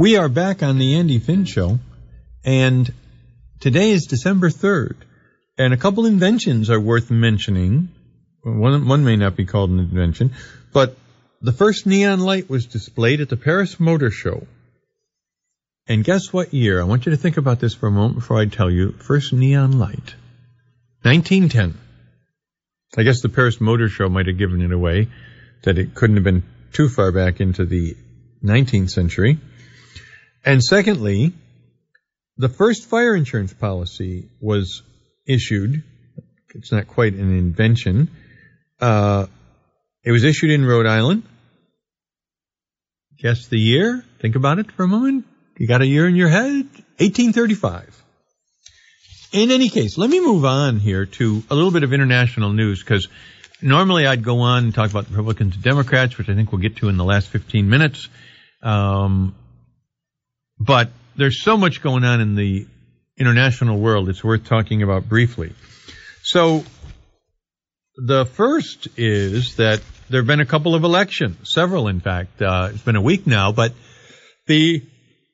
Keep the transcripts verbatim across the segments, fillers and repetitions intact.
We are back on the Andy Finn Show, and today is December third, and a couple inventions are worth mentioning. One, one may not be called an invention, but the first neon light was displayed at the Paris Motor Show. And guess what year? I want you to think about this for a moment before I tell you. First neon light. nineteen ten. I guess the Paris Motor Show might have given it away, that it couldn't have been too far back into the nineteenth century. And secondly, the first fire insurance policy was issued. It's not quite an invention. Uh, it was issued in Rhode Island. Guess the year? Think about it for a moment. You got a year in your head? eighteen thirty-five. In any case, let me move on here to a little bit of international news, because normally I'd go on and talk about Republicans and Democrats, which I think we'll get to in the last fifteen minutes. Um, but there's so much going on in the international world, it's worth talking about briefly. So the first is that there have been a couple of elections, several in fact. Uh, it's been a week now, but the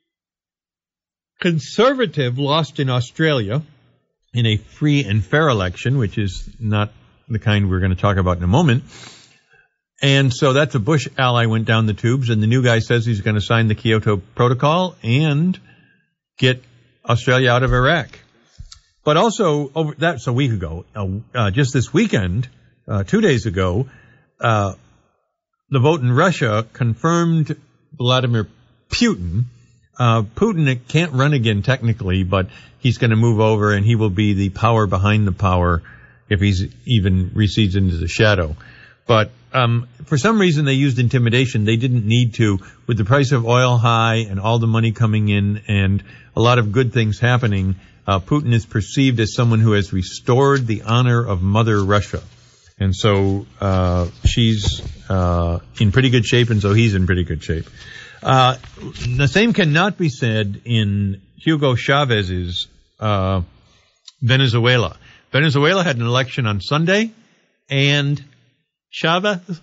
Conservative lost in Australia in a free and fair election, which is not the kind we're going to talk about in a moment. And so that's a Bush ally went down the tubes, and the new guy says he's going to sign the Kyoto Protocol and get Australia out of Iraq. But also, over, that's a week ago, uh, uh, just this weekend, uh, two days ago, uh, the vote in Russia confirmed Vladimir Putin. Uh, Putin can't run again technically, but he's going to move over and he will be the power behind the power if he's even recedes into the shadow. But um, for some reason they used intimidation. They didn't need to. With the price of oil high and all the money coming in and a lot of good things happening, uh, Putin is perceived as someone who has restored the honor of Mother Russia. And so uh, she's uh, in pretty good shape, and so he's in pretty good shape. Uh, the same cannot be said in Hugo Chavez's uh, Venezuela. Venezuela had an election on Sunday, and Chavez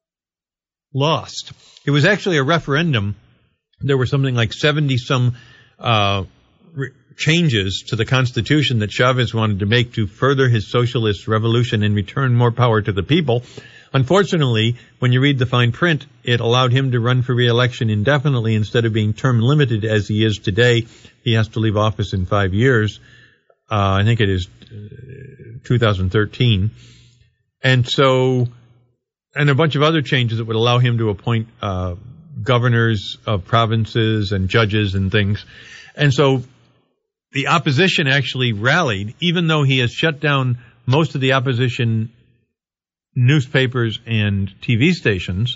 lost. It was actually a referendum. There were something like seventy-some uh, re- changes to the Constitution that Chavez wanted to make to further his socialist revolution and return more power to the people. Unfortunately, when you read the fine print, it allowed him to run for re-election indefinitely instead of being term limited as he is today. He has to leave office in five years. Uh, I think it is two thousand thirteen. And so, and a bunch of other changes that would allow him to appoint uh, governors of provinces and judges and things. And so the opposition actually rallied, even though he has shut down most of the opposition newspapers and T V stations.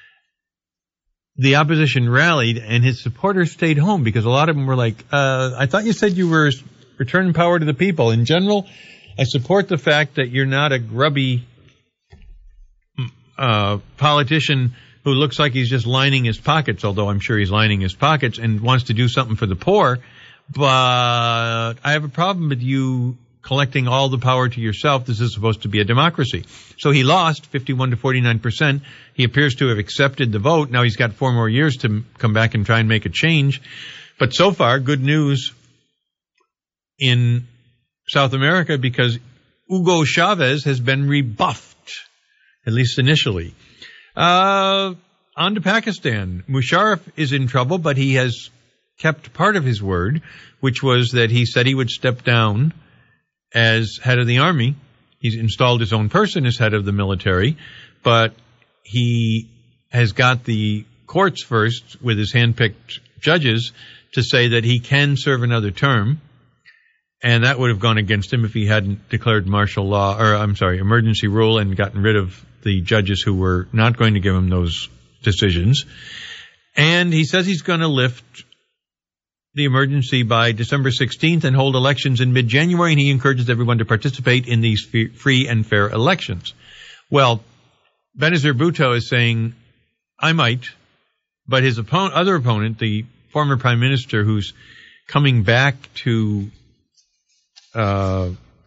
The opposition rallied and his supporters stayed home because a lot of them were like, uh, I thought you said you were returning power to the people. In general, I support the fact that you're not a grubby uh, politician who looks like he's just lining his pockets, although I'm sure he's lining his pockets and wants to do something for the poor. But I have a problem with you collecting all the power to yourself. This is supposed to be a democracy. So he lost fifty-one to forty-nine percent. He appears to have accepted the vote. Now he's got four more years to come back and try and make a change. But so far, good news in South America, because Hugo Chavez has been rebuffed, at least initially. Uh, on to Pakistan. Musharraf is in trouble, but he has kept part of his word, which was that he said he would step down as head of the army. He's installed his own person as head of the military, but he has got the courts first with his handpicked judges to say that he can serve another term. And that would have gone against him if he hadn't declared martial law, or I'm sorry, emergency rule, and gotten rid of the judges who were not going to give him those decisions. And he says he's going to lift the emergency by December sixteenth and hold elections in mid-January, and he encourages everyone to participate in these free and fair elections. Well, Benazir Bhutto is saying, I might, but his opponent, other opponent, the former prime minister who's coming back to Uh,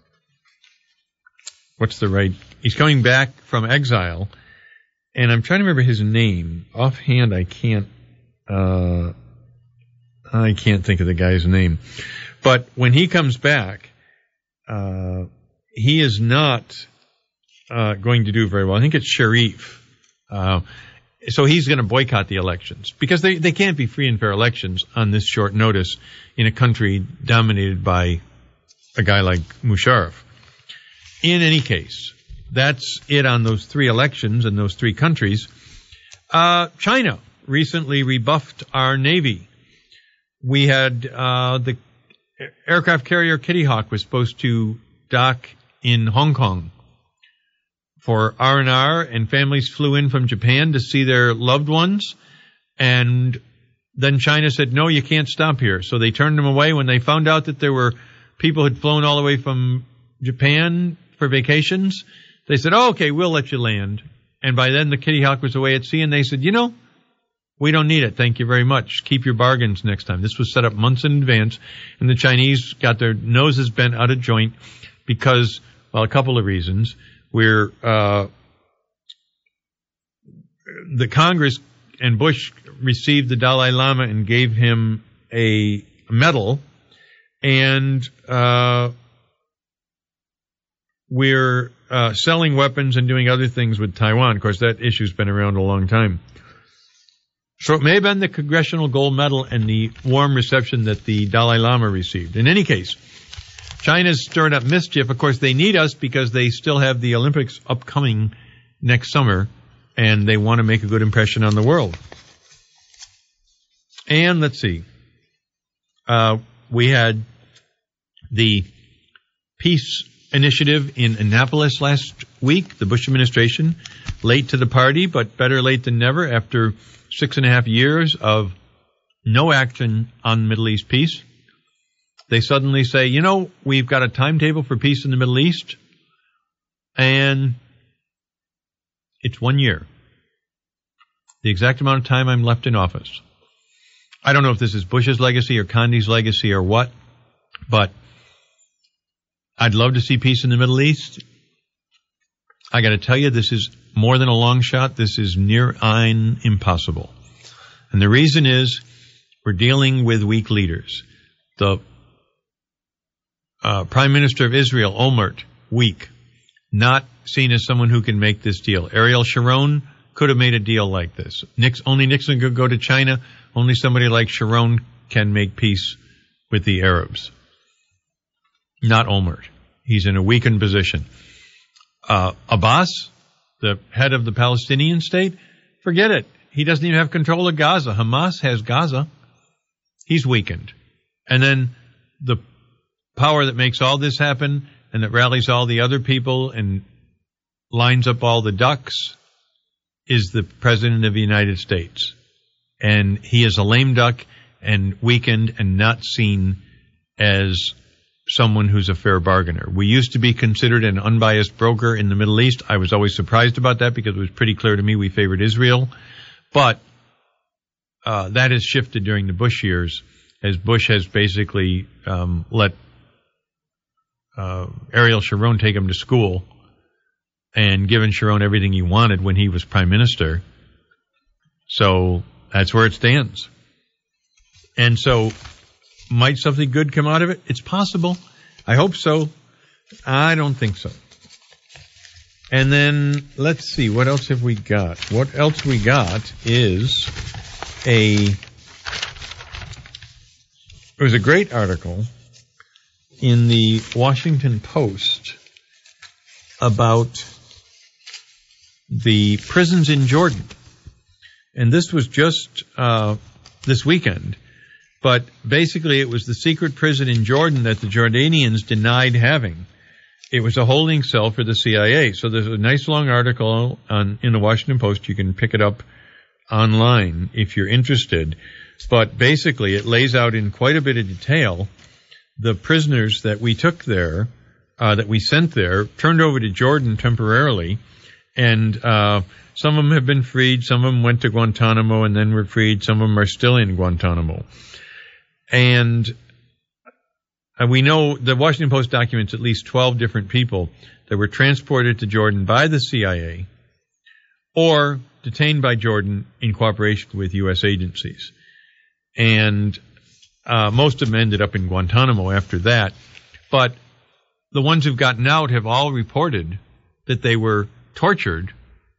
what's the right? He's coming back from exile, and I'm trying to remember his name. Offhand, I can't. Uh, I can't think of the guy's name. But when he comes back, uh, he is not uh, going to do very well. I think it's Sharif. Uh, so he's going to boycott the elections because they, they can't be free and fair elections on this short notice in a country dominated by a guy like Musharraf. In any case, that's it on those three elections in those three countries. Uh, China recently rebuffed our Navy. We had uh, the aircraft carrier Kitty Hawk was supposed to dock in Hong Kong for R and R, and families flew in from Japan to see their loved ones. And then China said, no, you can't stop here. So they turned them away. When they found out that there were people who had flown all the way from Japan for vacations, they said, oh, okay, we'll let you land. And by then the Kitty Hawk was away at sea, and they said, you know, we don't need it. Thank you very much. Keep your bargains next time. This was set up months in advance, and the Chinese got their noses bent out of joint because, well, a couple of reasons. We're, uh, the Congress and Bush received the Dalai Lama and gave him a medal, and uh, we're uh, selling weapons and doing other things with Taiwan. Of course, that issue's been around a long time. So it may have been the Congressional Gold Medal and the warm reception that the Dalai Lama received. In any case, China's stirred up mischief. Of course, they need us because they still have the Olympics upcoming next summer, and they want to make a good impression on the world. And let's see. Uh, we had the peace initiative in Annapolis last week, the Bush administration, late to the party, but better late than never after six and a half years of no action on Middle East peace. They suddenly say, you know, we've got a timetable for peace in the Middle East, and it's one year. The exact amount of time I'm left in office. I don't know if this is Bush's legacy or Condi's legacy or what, but I'd love to see peace in the Middle East. I got to tell you, this is more than a long shot. This is near on impossible. And the reason is we're dealing with weak leaders. The uh, Prime Minister of Israel, Olmert, weak. Not seen as someone who can make this deal. Ariel Sharon could have made a deal like this. Nix, only Nixon could go to China. Only somebody like Sharon can make peace with the Arabs. Not Olmert. He's in a weakened position. Uh, Abbas, the head of the Palestinian state, forget it. He doesn't even have control of Gaza. Hamas has Gaza. He's weakened. And then the power that makes all this happen and that rallies all the other people and lines up all the ducks is the President of the United States. And he is a lame duck and weakened and not seen as someone who's a fair bargainer. We used to be considered an unbiased broker in the Middle East. I was always surprised about that because it was pretty clear to me we favored Israel. But uh, that has shifted during the Bush years as Bush has basically um, let uh, Ariel Sharon take him to school and given Sharon everything he wanted when he was prime minister. So that's where it stands. And so might something good come out of it? It's possible. I hope so. I don't think so. And then let's see, what else have we got? What else we got is a, there was a great article in the Washington Post about the prisons in Jordan. And this was just uh, this weekend. But basically it was the secret prison in Jordan that the Jordanians denied having. It was a holding cell for the C I A. So there's a nice long article on in the Washington Post. You can pick it up online if you're interested. But basically it lays out in quite a bit of detail the prisoners that we took there, uh, that we sent there, turned over to Jordan temporarily. And uh, some of them have been freed. Some of them went to Guantanamo and then were freed. Some of them are still in Guantanamo. And uh, we know the Washington Post documents at least twelve different people that were transported to Jordan by the C I A or detained by Jordan in cooperation with U S agencies. And Uh, most of them ended up in Guantanamo after that. But the ones who've gotten out have all reported that they were tortured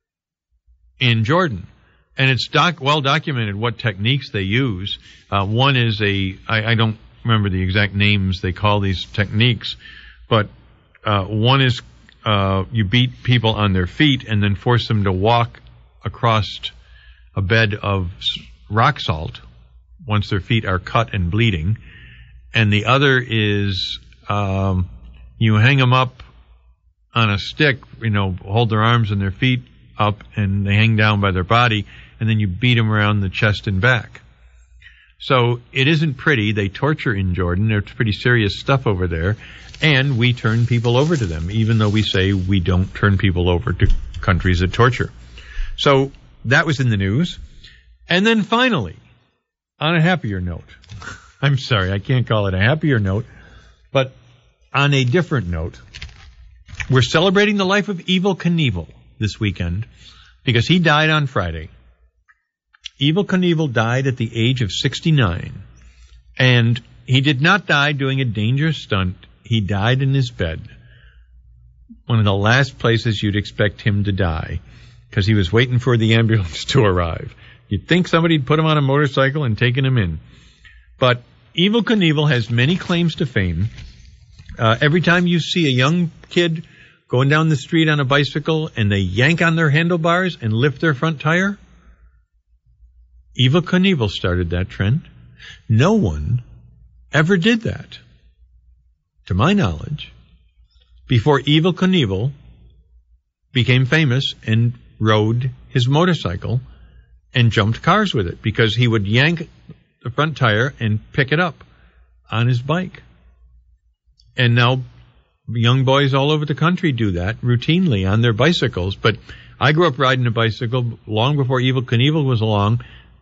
in Jordan. And it's doc- well documented what techniques they use. Uh, one is a, I, I don't remember the exact names they call these techniques, but uh, one is uh, you beat people on their feet and then force them to walk across a bed of rock salt once their feet are cut and bleeding. And the other is um, you hang them up on a stick, you know, hold their arms and their feet up, and they hang down by their body, and then you beat them around the chest and back. So it isn't pretty. They torture in Jordan. There's pretty serious stuff over there. And we turn people over to them, even though we say we don't turn people over to countries that torture. So that was in the news. And then finally, on a happier note, I'm sorry, I can't call it a happier note, but on a different note, we're celebrating the life of Evel Knievel this weekend because he died on Friday. Evel Knievel died at the age of sixty-nine, and he did not die doing a dangerous stunt. He died in his bed, one of the last places you'd expect him to die, because he was waiting for the ambulance to arrive. You'd think somebody'd put him on a motorcycle and taken him in. But Evel Knievel has many claims to fame. Uh, every time you see a young kid going down the street on a bicycle and they yank on their handlebars and lift their front tire, Evel Knievel started that trend. No one ever did that, to my knowledge, before Evel Knievel became famous and rode his motorcycle and jumped cars with it, because he would yank the front tire and pick it up on his bike. And now young boys all over the country do that routinely on their bicycles. But I grew up riding a bicycle long before Evel Knievel was along.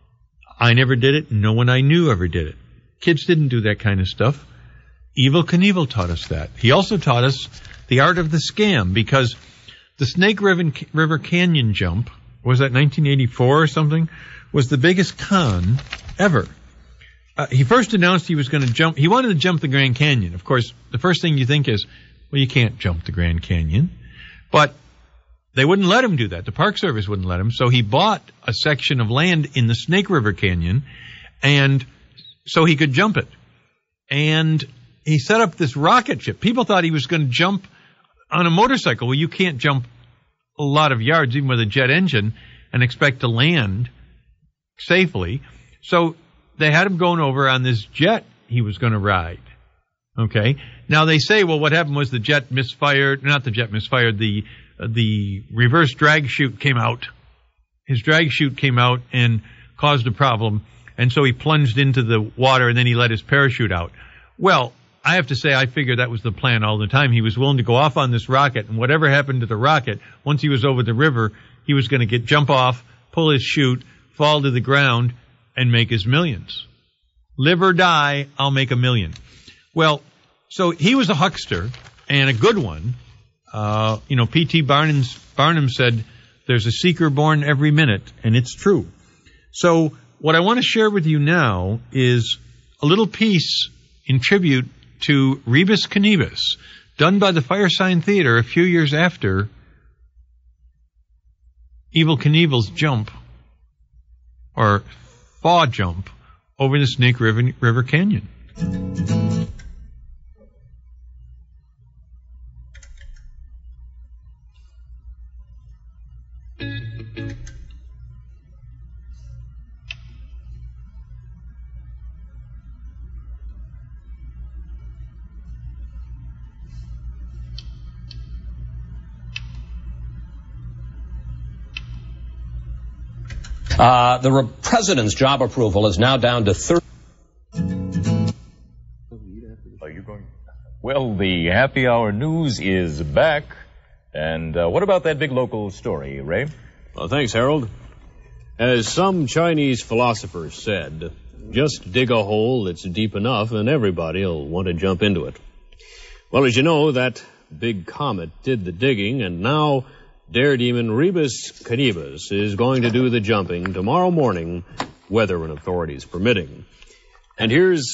I never did it. No one I knew ever did it. Kids didn't do that kind of stuff. Evel Knievel taught us that. He also taught us the art of the scam, because the Snake River Canyon jump, was that nineteen eighty-four or something, was the biggest con ever. Uh, he first announced he was going to jump. He wanted to jump the Grand Canyon. Of course, the first thing you think is, well, you can't jump the Grand Canyon. But they wouldn't let him do that. The Park Service wouldn't let him. So he bought a section of land in the Snake River Canyon, and so he could jump it. And he set up this rocket ship. People thought he was going to jump on a motorcycle. Well, you can't jump a lot of yards, even with a jet engine, and expect to land safely. So they had him going over on this jet he was going to ride. Okay. Now they say, well, what happened was the jet misfired. Not the jet misfired. The uh, the reverse drag chute came out. His drag chute came out and caused a problem. And so he plunged into the water, and then he let his parachute out. Well, I have to say, I figured that was the plan all the time. He was willing to go off on this rocket, and whatever happened to the rocket, once he was over the river, he was going to get jump off, pull his chute, fall to the ground, and make his millions. Live or die, I'll make a million. Well, so he was a huckster, and a good one. Uh, you know, P T Barnum, Barnum said, there's a seeker born every minute, and it's true. So what I want to share with you now is a little piece in tribute to Rebus Knieves, done by the Firesign Theater a few years after Evel Knievel's jump, or thaw jump, over the Snake River, River Canyon. Uh, the re- president's job approval is now down to thirty. Are you going? Well, the happy hour news is back. And uh, what about that big local story, Ray? Well, thanks, Harold. As some Chinese philosophers said, just dig a hole that's deep enough and everybody will want to jump into it. Well, as you know, that big comet did the digging, and now daredemon Rebus Knieves is going to do the jumping tomorrow morning, weather and authorities permitting. And here's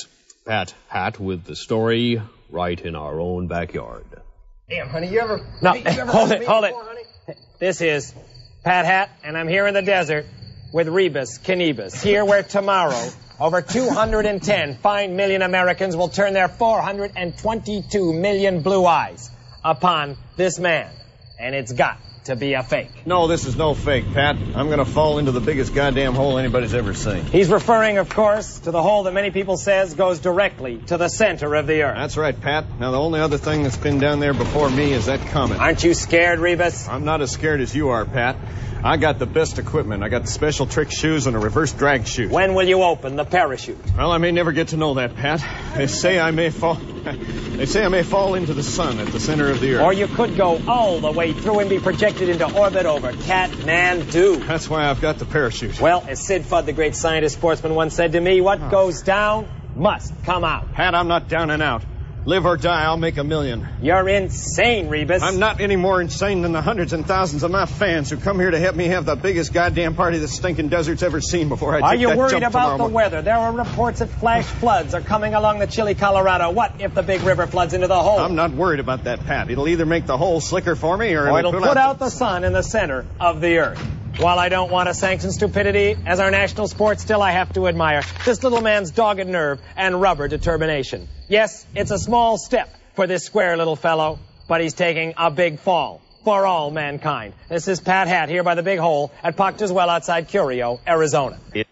Pat Hatt with the story right in our own backyard. Damn, honey, you ever... No, hey, you ever hold heard it, me hold before, it. honey? This is Pat Hatt, and I'm here in the desert with Rebus Canibus, here where tomorrow over two hundred ten fine million Americans will turn their four hundred twenty-two million blue eyes upon this man. And it's got to be a fake. No, this is no fake, Pat. I'm gonna fall into the biggest goddamn hole anybody's ever seen. He's referring, of course, to the hole that many people says goes directly to the center of the earth. That's right, Pat. Now, the only other thing that's been down there before me is that comet. Aren't you scared, Rebus? I'm not as scared as you are, Pat. I got the best equipment. I got the special trick shoes and a reverse drag chute. When will you open the parachute? Well, I may never get to know that, Pat. They say I may fall... They say I may fall into the sun at the center of the earth. Or you could go all the way through and be projected into orbit over Kathmandu. That's why I've got the parachute. Well, as Sid Fudd, the great scientist sportsman, once said to me, what oh. goes down must come out. Pat, I'm not down and out. Live or die, I'll make a million. You're insane, Rebus. I'm not any more insane than the hundreds and thousands of my fans who come here to help me have the biggest goddamn party the stinking desert's ever seen before I Are take you that worried jump about the morning. weather? There are reports that flash floods are coming along the chilly Colorado. What if the big river floods into the hole? I'm not worried about that, Pat. It'll either make the hole slicker for me or, or it'll, it'll put, put out the sun in the center of the earth. While I don't want to sanction stupidity as our national sport, still I have to admire this little man's dogged nerve and rubber determination. Yes, it's a small step for this square little fellow, but he's taking a big fall for all mankind. This is Pat Hatt here by the big hole at Proctor's Well outside Curio, Arizona. It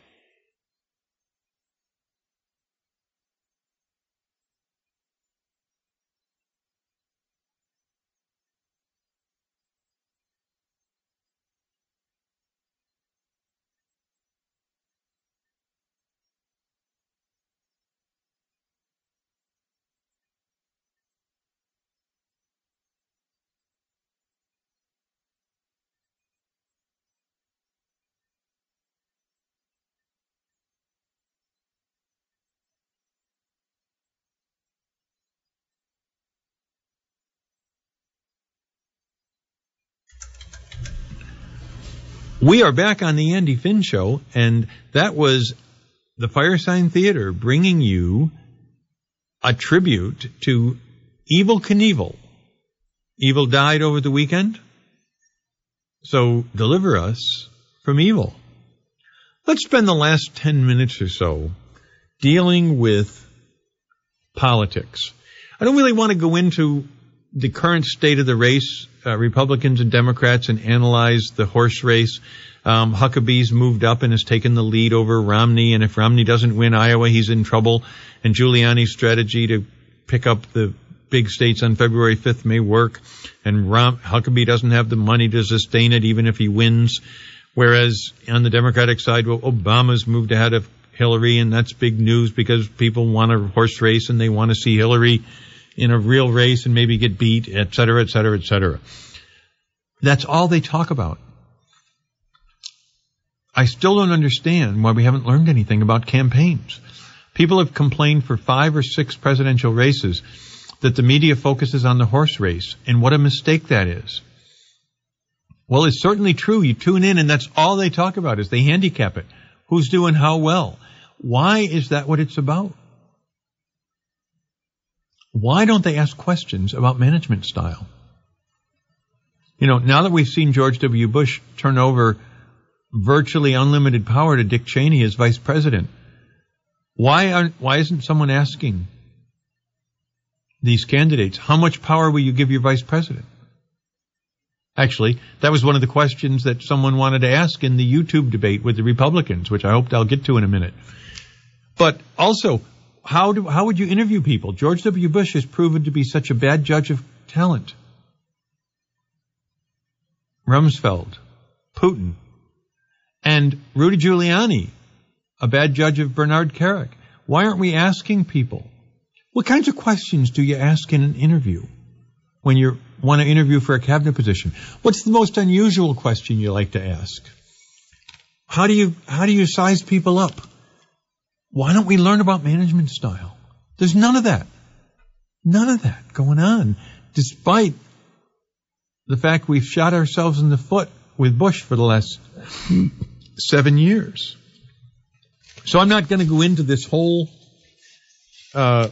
We are back on the Andy Finn Show, and that was the Firesign Theater bringing you a tribute to Evel Knievel. Evel died over the weekend, so deliver us from evil. Let's spend the last ten minutes or so dealing with politics. I don't really want to go into the current state of the race, uh, Republicans and Democrats, and analyze the horse race. Um, Huckabee's moved up and has taken the lead over Romney, and if Romney doesn't win Iowa, he's in trouble. And Giuliani's strategy to pick up the big states on February fifth may work, and Rom- Huckabee doesn't have the money to sustain it even if he wins. Whereas on the Democratic side, well, Obama's moved ahead of Hillary, and that's big news because people want a horse race and they want to see Hillary in a real race and maybe get beat, et cetera, et cetera, et cetera. That's all they talk about. I still don't understand why we haven't learned anything about campaigns. People have complained for five or six presidential races that the media focuses on the horse race, and what a mistake that is. Well, it's certainly true. You tune in and that's all they talk about is they handicap it. Who's doing how well? Why is that what it's about? Why don't they ask questions about management style? You know, now that we've seen George W. Bush turn over virtually unlimited power to Dick Cheney as vice president, why aren't, why isn't someone asking these candidates, how much power will you give your vice president? Actually, that was one of the questions that someone wanted to ask in the YouTube debate with the Republicans, which I hope I'll get to in a minute. But also, How do, how would you interview people? George W. Bush has proven to be such a bad judge of talent. Rumsfeld, Putin, and Rudy Giuliani, a bad judge of Bernard Kerik. Why aren't we asking people? What kinds of questions do you ask in an interview when you want to interview for a cabinet position? What's the most unusual question you like to ask? How do you, how do you size people up? Why don't we learn about management style? There's none of that. None of that going on, despite the fact we've shot ourselves in the foot with Bush for the last seven years. So I'm not going to go into this whole uh,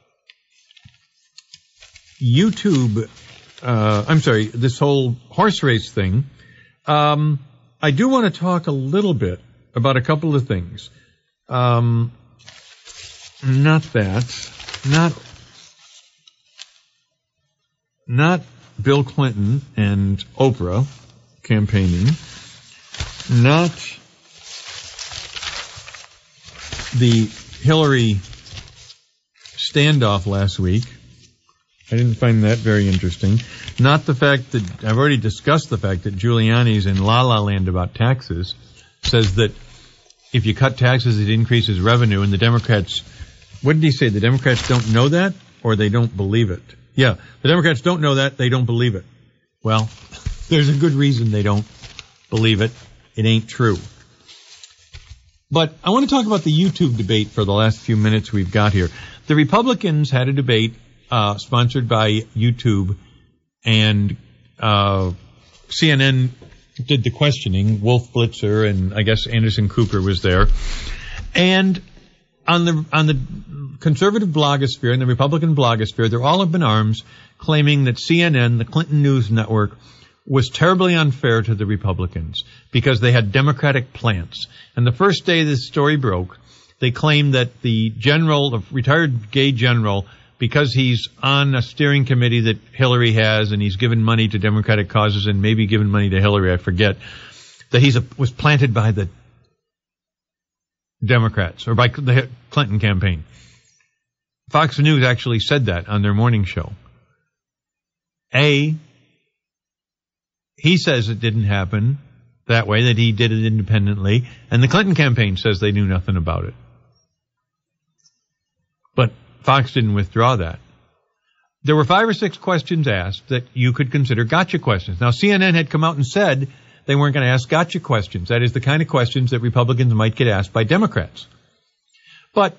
YouTube, uh, I'm sorry, this whole horse race thing, um, I do want to talk a little bit about a couple of things. Um, not that, not, not Bill Clinton and Oprah campaigning, not the Hillary standoff last week. I didn't find that very interesting. Not the fact that, I've already discussed the fact that Giuliani's in La La Land about taxes, says that if you cut taxes, it increases revenue, and the Democrats, what did he say? The Democrats don't know that, or they don't believe it? Yeah, the Democrats don't know that, they don't believe it. Well, there's a good reason they don't believe it. It ain't true. But I want to talk about the YouTube debate for the last few minutes we've got here. The Republicans had a debate uh, sponsored by YouTube, and uh, C N N did the questioning. Wolf Blitzer and I guess Anderson Cooper was there. And on the on the conservative blogosphere and the Republican blogosphere, they're all up in arms claiming that C N N, the Clinton News Network, was terribly unfair to the Republicans because they had Democratic plants. And the first day this story broke, they claimed that the general, the retired gay general, because he's on a steering committee that Hillary has and he's given money to Democratic causes and maybe given money to Hillary, I forget, that he was planted by the Democrats or by the Clinton campaign. Fox News actually said that on their morning show. A, he says it didn't happen that way, that he did it independently, and the Clinton campaign says they knew nothing about it. But Fox didn't withdraw that. There were five or six questions asked that you could consider gotcha questions. Now, C N N had come out and said they weren't going to ask gotcha questions. That is the kind of questions that Republicans might get asked by Democrats. But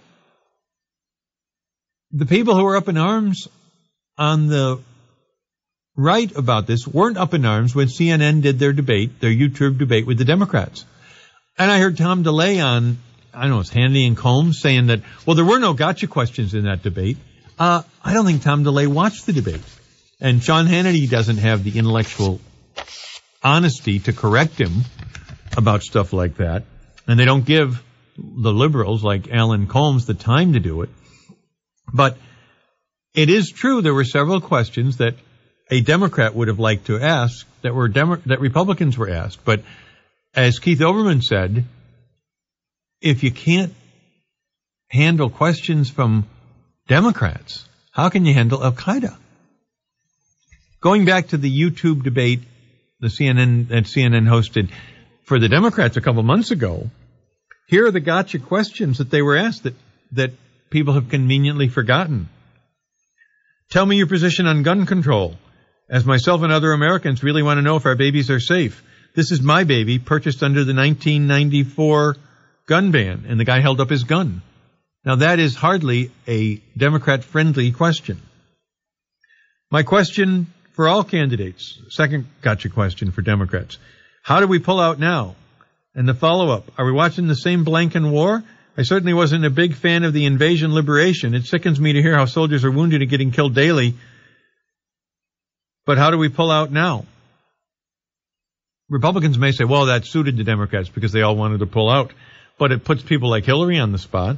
the people who were up in arms on the right about this weren't up in arms when C N N did their debate, their YouTube debate with the Democrats. And I heard Tom DeLay on, I don't know, it's Hannity and Combs saying that, well, there were no gotcha questions in that debate. Uh, I don't think Tom DeLay watched the debate. And Sean Hannity doesn't have the intellectual honesty to correct him about stuff like that. And they don't give the liberals like Alan Combs the time to do it. But it is true there were several questions that a Democrat would have liked to ask that were Demo- that Republicans were asked. But as Keith Olbermann said, if you can't handle questions from Democrats, how can you handle Al-Qaeda? Going back to the YouTube debate the C N N that C N N hosted for the Democrats a couple months ago, here are the gotcha questions that they were asked that, that people have conveniently forgotten. Tell me your position on gun control, as myself and other Americans really want to know if our babies are safe. This is my baby, purchased under the nineteen ninety-four gun ban, and the guy held up his gun. Now, that is hardly a Democrat-friendly question. My question for all candidates, second gotcha question for Democrats, how do we pull out now? And the follow-up, are we watching the same Blanken war? I certainly wasn't a big fan of the invasion liberation. It sickens me to hear how soldiers are wounded and getting killed daily. But how do we pull out now? Republicans may say, well, that suited the Democrats because they all wanted to pull out. But it puts people like Hillary on the spot.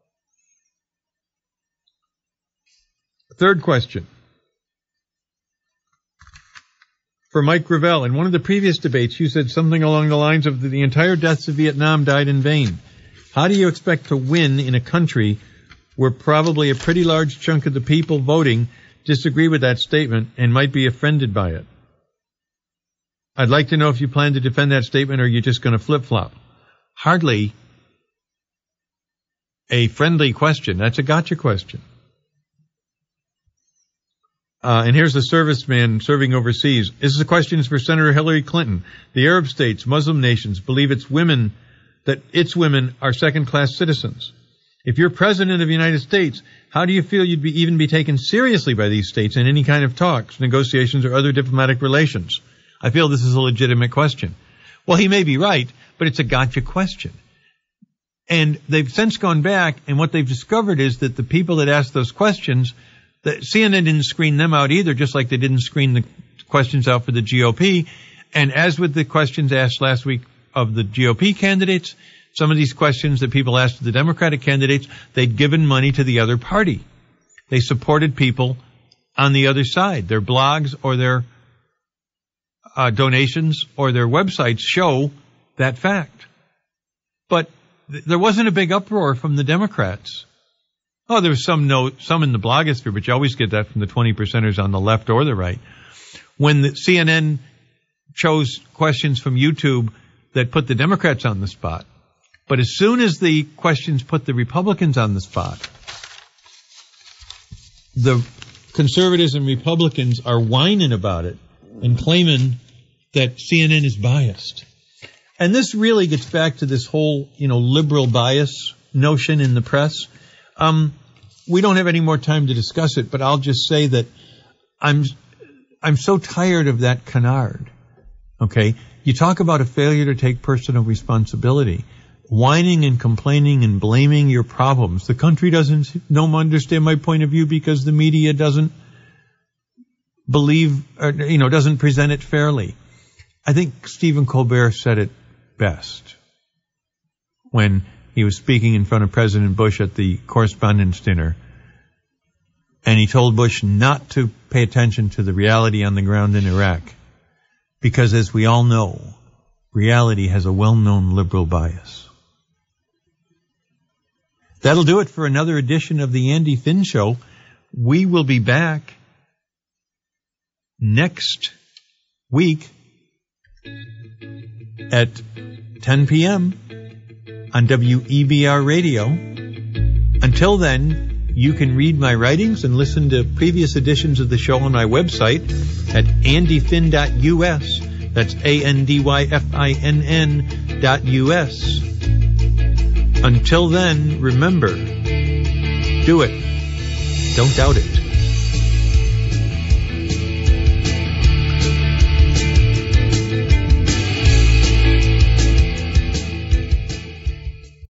Third question. For Mike Gravel, in one of the previous debates, you said something along the lines of the entire deaths of Vietnam died in vain. How do you expect to win in a country where probably a pretty large chunk of the people voting disagree with that statement and might be offended by it? I'd like to know if you plan to defend that statement or you're just going to flip-flop. Hardly a friendly question. That's a gotcha question. Uh, and here's the serviceman serving overseas. This is a question for Senator Hillary Clinton. The Arab states, Muslim nations, believe its women, that its women are second-class citizens. If you're president of the United States, how do you feel you'd be even be taken seriously by these states in any kind of talks, negotiations, or other diplomatic relations? I feel this is a legitimate question. Well, he may be right, but it's a gotcha question. And they've since gone back, and what they've discovered is that the people that asked those questions, that C N N didn't screen them out either, just like they didn't screen the questions out for the G O P. And as with the questions asked last week of the G O P candidates, some of these questions that people asked of the Democratic candidates, they'd given money to the other party. They supported people on the other side. Their blogs or their uh, donations or their websites show that fact. But th- there wasn't a big uproar from the Democrats. Oh, there was some no, some in the blogosphere, but you always get that from the twenty percenters on the left or the right. When the C N N chose questions from YouTube that put the Democrats on the spot. But as soon as the questions put the Republicans on the spot, the conservatives and Republicans are whining about it and claiming that C N N is biased. And this really gets back to this whole, you know, liberal bias notion in the press. Um, we don't have any more time to discuss it, but I'll just say that I'm, I'm so tired of that canard. Okay? You talk about a failure to take personal responsibility. Whining and complaining and blaming your problems. The country doesn't don't understand my point of view because the media doesn't believe, or, you know, doesn't present it fairly. I think Stephen Colbert said it best when he was speaking in front of President Bush at the Correspondents' Dinner. And he told Bush not to pay attention to the reality on the ground in Iraq. Because as we all know, reality has a well-known liberal bias. That'll do it for another edition of the Andy Finn Show. We will be back next week at ten p.m. on W E B R Radio. Until then, you can read my writings and listen to previous editions of the show on my website at andy fin dot u s. That's A N D Y F I N N dot U S. Until then, remember, do it. Don't doubt it.